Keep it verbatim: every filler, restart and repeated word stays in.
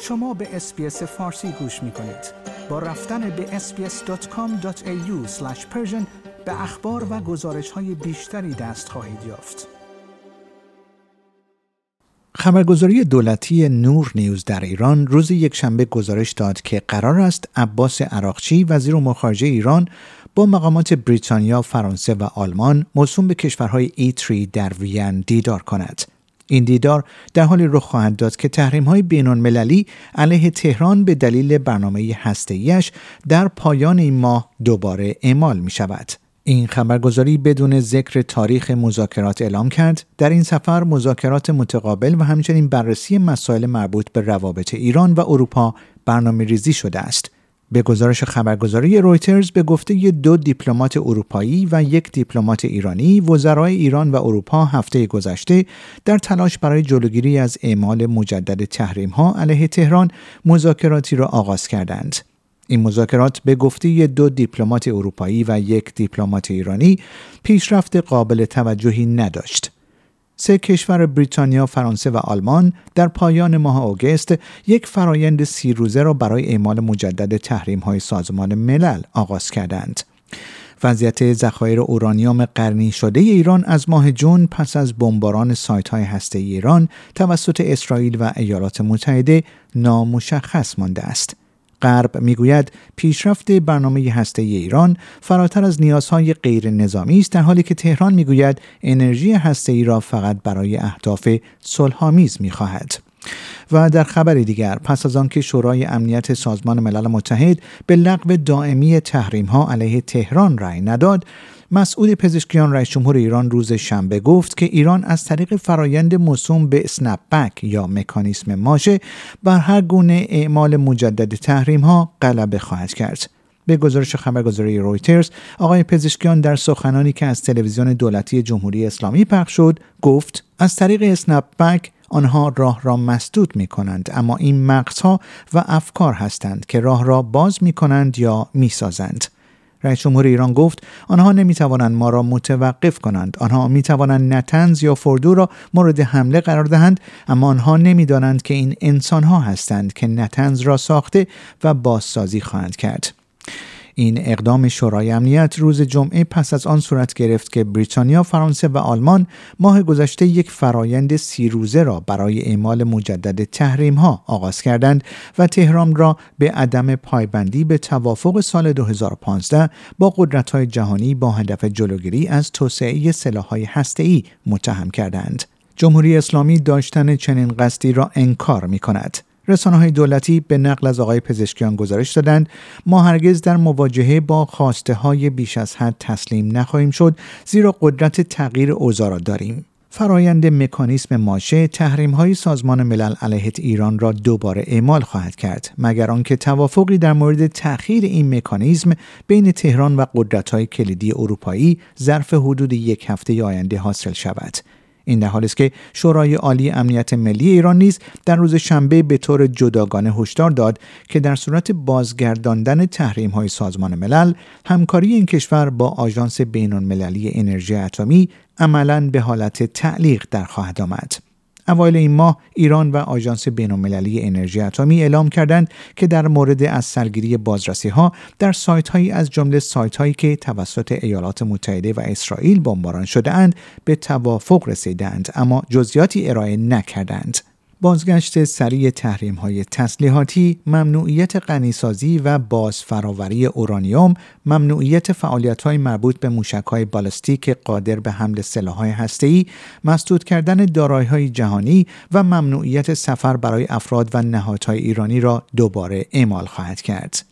شما به اس‌بی‌اس فارسی گوش می‌کنید. با رفتن به اس بی اس دات کام دات ای یو اسلش پرشن به اخبار و گزارش‌های بیشتری دست خواهید یافت. خبرگزاری دولتی نور نیوز در ایران روز یکشنبه گزارش داد که قرار است عباس عراقچی وزیر امور خارجه ایران با مقامات بریتانیا، فرانسه و آلمان موسوم به کشورهای ای سه در وین دیدار کند. این دیدار در حالی رخ خواهد داد که تحریم‌های بین‌المللی علیه تهران به دلیل برنامه هسته‌ای‌اش در پایان این ماه دوباره اعمال می‌شود. این خبرگزاری بدون ذکر تاریخ مذاکرات اعلام کرد در این سفر مذاکرات متقابل و همچنین بررسی مسائل مربوط به روابط ایران و اروپا برنامه‌ریزی شده است. به گزارش خبرگزاری رویترز به گفته دو دیپلمات اروپایی و یک دیپلمات ایرانی، وزرای ایران و اروپا هفته گذشته در تلاش برای جلوگیری از اعمال مجدد تحریم‌ها علیه تهران مذاکراتی را آغاز کردند. این مذاکرات به گفته دو دیپلمات اروپایی و یک دیپلمات ایرانی پیشرفت قابل توجهی نداشت. سه کشور بریتانیا، فرانسه و آلمان در پایان ماه آگوست یک فرایند سی روزه را برای اعمال مجدد تحریم‌های سازمان ملل آغاز کردند. وضعیت ذخایر اورانیوم قرنی شده ایران از ماه جون پس از بمباران سایت‌های هسته‌ای ایران توسط اسرائیل و ایالات متحده نامشخص مانده است. غرب میگوید پیشرفت برنامه هسته‌ای ایران فراتر از نیازهای غیر نظامی است، در حالی که تهران میگوید انرژی هسته‌ای را فقط برای اهداف صلح‌آمیز می‌خواهد. و در خبر دیگر، پس از آنکه شورای امنیت سازمان ملل متحد به لغو دائمی تحریم‌ها علیه تهران رأی نداد، مسئول پزشکیان رئیس جمهور ایران روز شنبه گفت که ایران از طریق فرایند موسوم به اسنپ بک یا مکانیسم ماشه بر هر گونه اعمال مجدد تحریم‌ها غلبه خواهد کرد. به گزارش خبرگزاری رویترز، آقای پزشکیان در سخنانی که از تلویزیون دولتی جمهوری اسلامی پخش شد، گفت از طریق اسنپ بک آنها راه را مسدود می کنند، اما این مغزها و افکار هستند که راه را باز می کنند یا می سازند. رئیس جمهور ایران گفت آنها نمی توانند ما را متوقف کنند. آنها می توانند نتنز یا فردو را مورد حمله قرار دهند، اما آنها نمی دانند که این انسانها هستند که نتنز را ساخته و بازسازی خواهند کرد. این اقدام شورای امنیت روز جمعه پس از آن صورت گرفت که بریتانیا، فرانسه و آلمان ماه گذشته یک فرایند سی روزه را برای اعمال مجدد تحریم‌ها آغاز کردند و تهران را به عدم پایبندی به توافق سال دو هزار و پانزده با قدرت‌های جهانی با هدف جلوگیری از توسعه سلاح‌های هسته‌ای متهم کردند. جمهوری اسلامی داشتن چنین قصدی را انکار می‌کند. رسانه‌های دولتی به نقل از آقای پزشکیان گزارش دادند ما هرگز در مواجهه با خواسته‌های بیش از حد تسلیم نخواهیم شد، زیرا قدرت تغییر اوضاع را داریم. فرایند مکانیسم ماشه تحریم‌های سازمان ملل علیه ایران را دوباره اعمال خواهد کرد، مگر آنکه توافقی در مورد تأخیر این مکانیسم بین تهران و قدرت‌های کلیدی اروپایی ظرف حدود یک هفته آینده حاصل شود. این در حالی است که شورای عالی امنیت ملی ایران نیز در روز شنبه به طور جداگانه هشدار داد که در صورت بازگرداندن تحریم‌های سازمان ملل، همکاری این کشور با آژانس بین‌المللی انرژی اتمی عملاً به حالت تعلیق در خواهد آمد. اوایل این ماه ایران و آژانس بین‌المللی انرژی اتمی اعلام کردند که در مورد از سرگیری بازرسی‌ها در سایت‌هایی از جمله سایت‌هایی که توسط ایالات متحده و اسرائیل بمباران شده‌اند به توافق رسیدند، اما جزئیاتی ارائه نکردند. بازگشت سریع تحریم‌های تسلیحاتی، ممنوعیت غنیسازی و بازفراوری اورانیوم، ممنوعیت فعالیت‌های مربوط به موشک‌های بالستیک قادر به حمل سلاح‌های هسته‌ای، مسدود کردن دارایی‌های جهانی و ممنوعیت سفر برای افراد و نهادهای ایرانی را دوباره اعمال خواهد کرد.